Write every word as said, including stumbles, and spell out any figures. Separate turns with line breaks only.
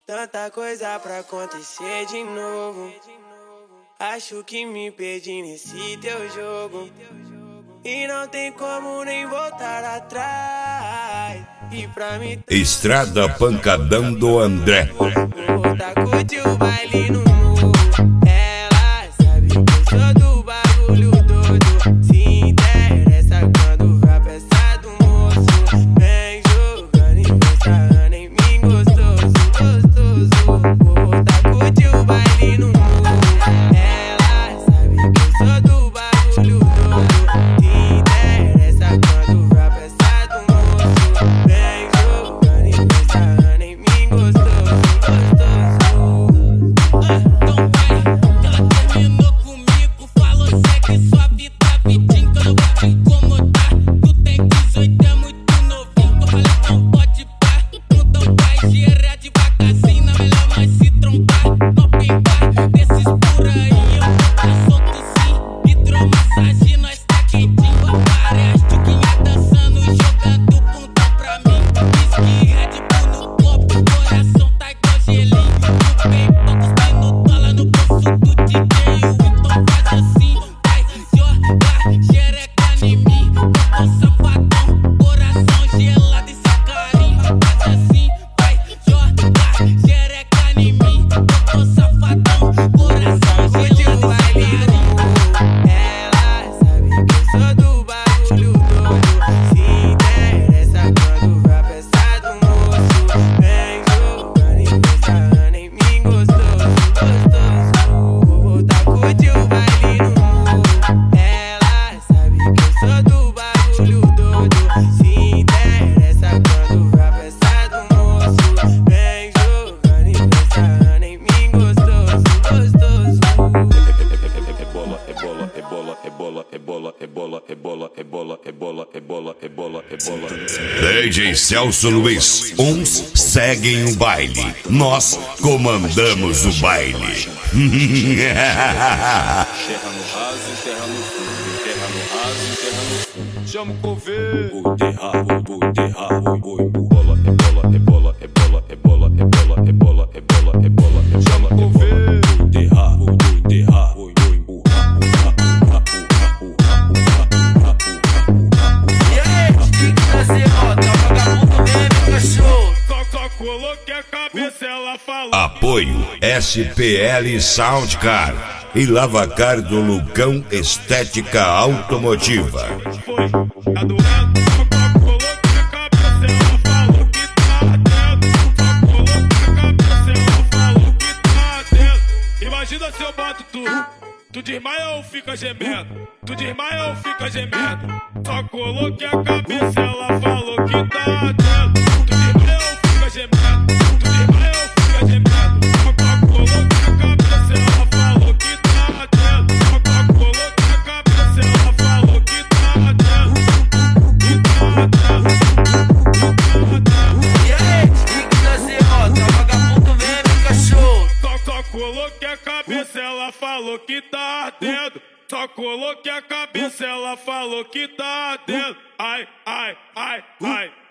Tanta coisa pra acontecer de novo. Acho que me perdi nesse teu jogo. E não tem como nem voltar atrás. E pra mim
Estrada Pancadão do André.
vou voltar a curtir o baile no morro. Ela sabe que eu sou do bagulho doido. Se interessa quando vai peça do moço. Vem jogando e vem sarrando em mim gostoso, gostoso. Vou voltar a curtir o baile no morro. Ela sabe que eu sou do bagulho doido. Se interessa quando vai peça do moço. Vem jogando e vem sarrando em mim gostoso, gostoso.
Então vai, que ela terminou comigo. Falou segue sua vida, vidinho, que eu não vou te incomodar. Tu tem dezoito, é muito novinho. Eu falei, não pode pá. Então vai, gira devagarzinho. Na melhor nós se trombar. No pimbar, desses por aí. Eu vou tá solto sim. Hidromassagem, nós tá quentinho. Várias tuquinhas dançando, jogando bundão pra mim. Whisky, Red Bull no copo, coração tá igual gelinho. No bem, poucos pino dólar no bolso do D J. Então faz assim, vai jogar xereca em mim. Eu tô safadão, coração gelado e sem carinho. Faz assim, vai jogar xereca em mim. Eu tô safadão, coração
Curte
gelado
o
e sem
baile no
carinho.
morro. Ela sabe que eu sou do bagulho doido. Se interessa quando vai peça do moço. Vem jogando e vem sarrando em mim gostoso, gostoso. Vou voltar a curtir o baile no morro. Ela sabe que eu sou do bagulho doido. Se interessa quando vai peça do moço. Vem jogando e vem sarrando em mim gostoso, gostoso.
Rebola, rebola, rebola, rebola, rebola, rebola, rebola, rebola, rebola, rebola, rebola, rebola.
D J Celso Luiz. Uns seguem o baile, nós comandamos o baile.
Terra no raso, terra no fundo, terra no raso, terra no fundo. Chama o coveiro. O terra, o terra, o bola, rebola, rebola, rebola, rebola, rebola, rebola, rebola, rebola. Chama o coveiro. O terra, o terra, o
E aí, tem que fazer roda, vagabundo mesmo, cachorro.
só coloquei a cabeça, ela falou.
Apoio S P L Soundcar e Lavacar do Lucão Estética Automotiva.
Foi, tá doendo? Só coloquei a cabeça, ela falou que tá dentro. Só coloquei a cabeça, ela falou que tá dentro. Imagina se eu bato tu, tu desmaia ou fica gemendo? Tu desmaia ou fica gemendo? Só coloquei a cabeça, ela falou que tá dentro. Tu desmaia ou fica gemendo? Tu desmaia ou fica gemendo? Só coloquei a cabeça, ela falou que tá dentro. Só coloquei a cabeça, ela falou que tá dentro. Que tá dentro.
E aí, tem que fazer roda, vagabundo mesmo, cachorro.
Só, só coloquei a cabeça, ela falou que tá ardendo. Só coloquei a cabeça, ela falou que tá ardendo. Ai, ai, ai, ai.